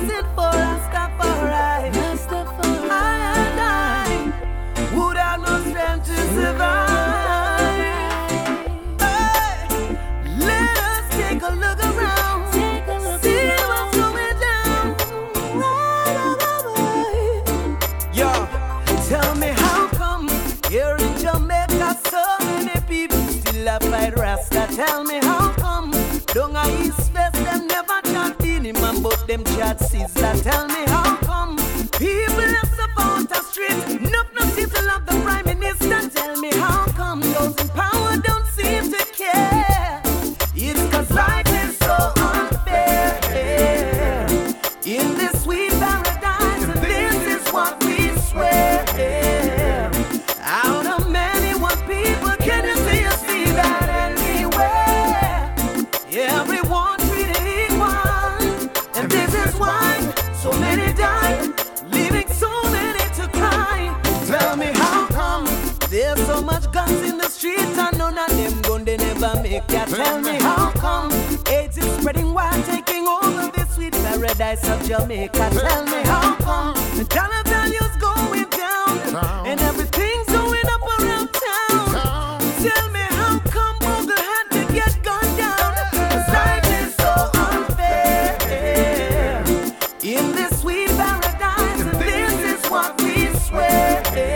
wasn't for Rastafari, I and I would have no strength to survive. Hey, let us take a look around, see what's going down. Yo, tell me how come here in Jamaica so many people still a fight Rasta? Tell me how come down a East West them never chat Beenie Man but them chat Sizzla? Tell me how come people have support the street, no people love the Prime Minister? Tell me how come those in power don't seem to care? It's cause life is so unfair in this sweet paradise, and this is what we swear. Out of many one people, can you see that anywhere? Everyone treated equal, and this is why so many die, leaving so many to cry. Tell me how come there's so much guns in the streets and none of them gun they never make ya? Tell me how come AIDS is spreading wild, taking over this sweet paradise of Jamaica? Tell me how come the dollar value's going down and everything's going up around town? Tell me how come Bogle had to get gunned down? 'Cause life is so unfair in this sweet paradise, and this is what we swear.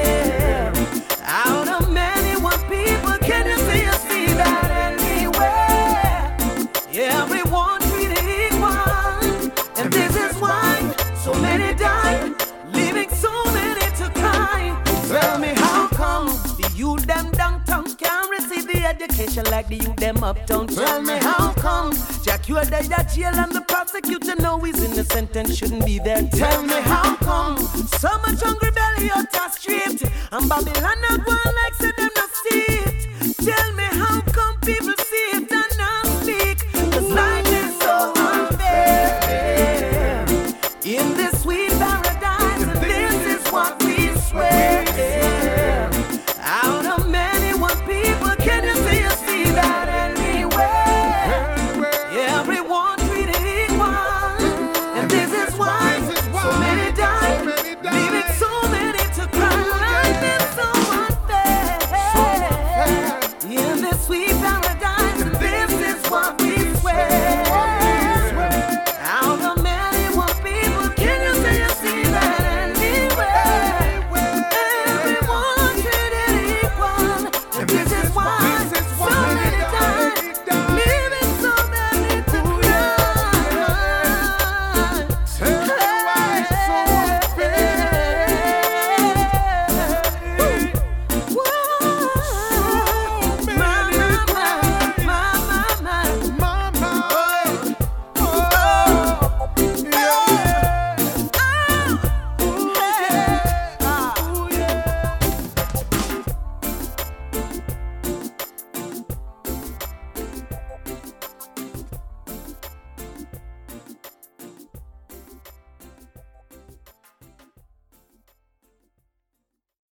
Out of many one people, can you see that anywhere? Everyone treated equal, and this is why so many die, leaving so many to cry. Tell me how come the youth them downtown can't receive the education like the youth them uptown? Tell me how come Jack you are dead at jail and the prosecutor know he's innocent and shouldn't be there? Tell me how come so much hungry belly out the street and Babylon not one like say them not see it? Tell